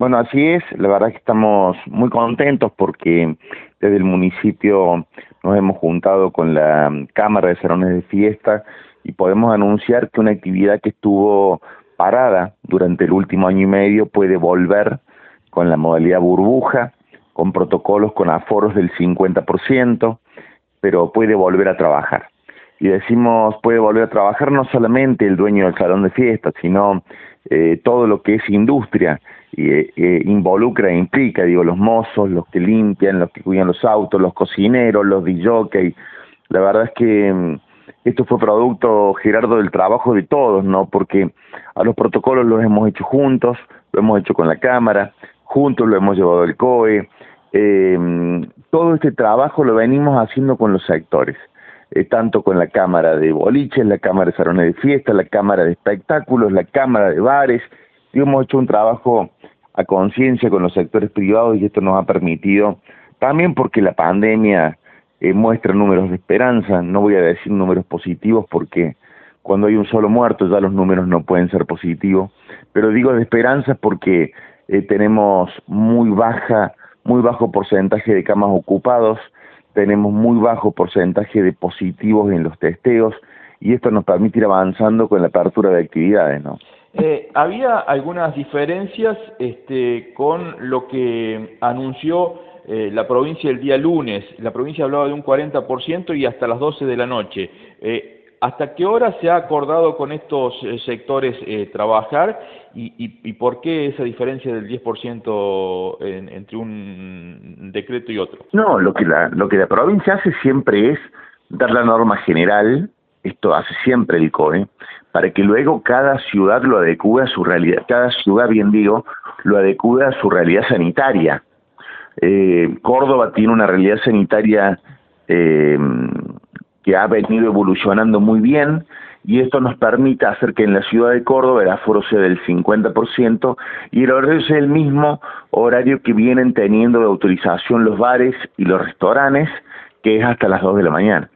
Bueno, así es, la verdad es que estamos muy contentos porque desde el municipio nos hemos juntado con la Cámara de Salones de Fiesta y podemos anunciar que una actividad que estuvo parada durante el último año y medio puede volver con la modalidad burbuja, con protocolos con aforos del 50%, pero puede volver a trabajar. Y decimos puede volver a trabajar no solamente el dueño del salón de fiestas, sino todo lo que es industria, involucra e implica, digo, los mozos, los que limpian, los que cuidan los autos, los cocineros, los DJ. La verdad es que esto fue producto, Gerardo, del trabajo de todos, ¿no? Porque a los protocolos los hemos hecho juntos, lo hemos hecho con la Cámara, juntos lo hemos llevado al COE. Todo este trabajo lo venimos haciendo con los sectores, tanto con la Cámara de Boliches, la Cámara de Salones de Fiesta, la Cámara de Espectáculos, la Cámara de Bares, y hemos hecho un trabajo a conciencia con los sectores privados y esto nos ha permitido, también porque la pandemia muestra números de esperanza, no voy a decir números positivos porque cuando hay un solo muerto ya los números no pueden ser positivos, pero digo de esperanza porque tenemos muy bajo porcentaje de camas ocupados, tenemos muy bajo porcentaje de positivos en los testeos y esto nos permite ir avanzando con la apertura de actividades, ¿no? Había algunas diferencias con lo que anunció la provincia el día lunes. La provincia hablaba de un 40% y hasta las 12 de la noche. ¿Hasta qué hora se ha acordado con estos sectores trabajar y por qué esa diferencia del 10% entre un decreto y otro? No, lo que la provincia hace siempre es dar la norma general, esto hace siempre el COE, para que luego cada ciudad lo adecue a su realidad, cada ciudad, bien digo, lo adecue a su realidad sanitaria. Córdoba tiene una realidad sanitaria que ha venido evolucionando muy bien y esto nos permite hacer que en la ciudad de Córdoba el aforo sea del 50% y el horario sea el mismo horario que vienen teniendo de autorización los bares y los restaurantes, que es hasta las 2 de la mañana.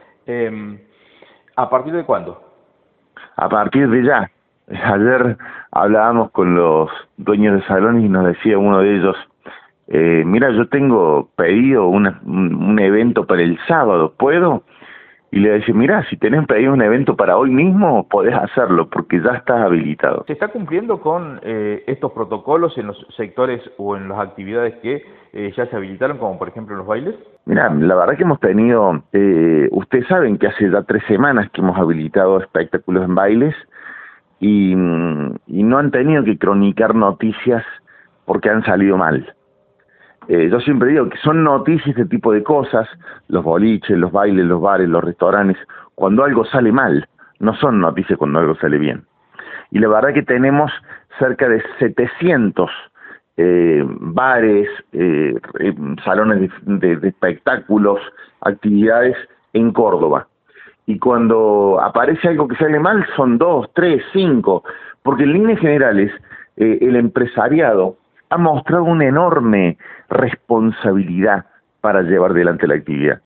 ¿A partir de cuándo? A partir de ya. Ayer hablábamos con los dueños de salones y nos decía uno de ellos, mira, yo tengo pedido un evento para el sábado, ¿puedo? Y le decía, mira, si tenés pedido un evento para hoy mismo, podés hacerlo, porque ya estás habilitado. ¿Se está cumpliendo con estos protocolos en los sectores o en las actividades que ya se habilitaron, como por ejemplo los bailes? Mira, la verdad que hemos tenido, ustedes saben que hace ya 3 semanas que hemos habilitado espectáculos en bailes y no han tenido que cronicar noticias porque han salido mal. Yo siempre digo que son noticias este tipo de cosas, los boliches, los bailes, los bares, los restaurantes, cuando algo sale mal, no son noticias cuando algo sale bien. Y la verdad que tenemos cerca de 700 bares, salones de espectáculos, actividades en Córdoba. Y cuando aparece algo que sale mal, son 2, 3, 5, porque en líneas generales el empresariado ha mostrado una enorme responsabilidad para llevar adelante la actividad.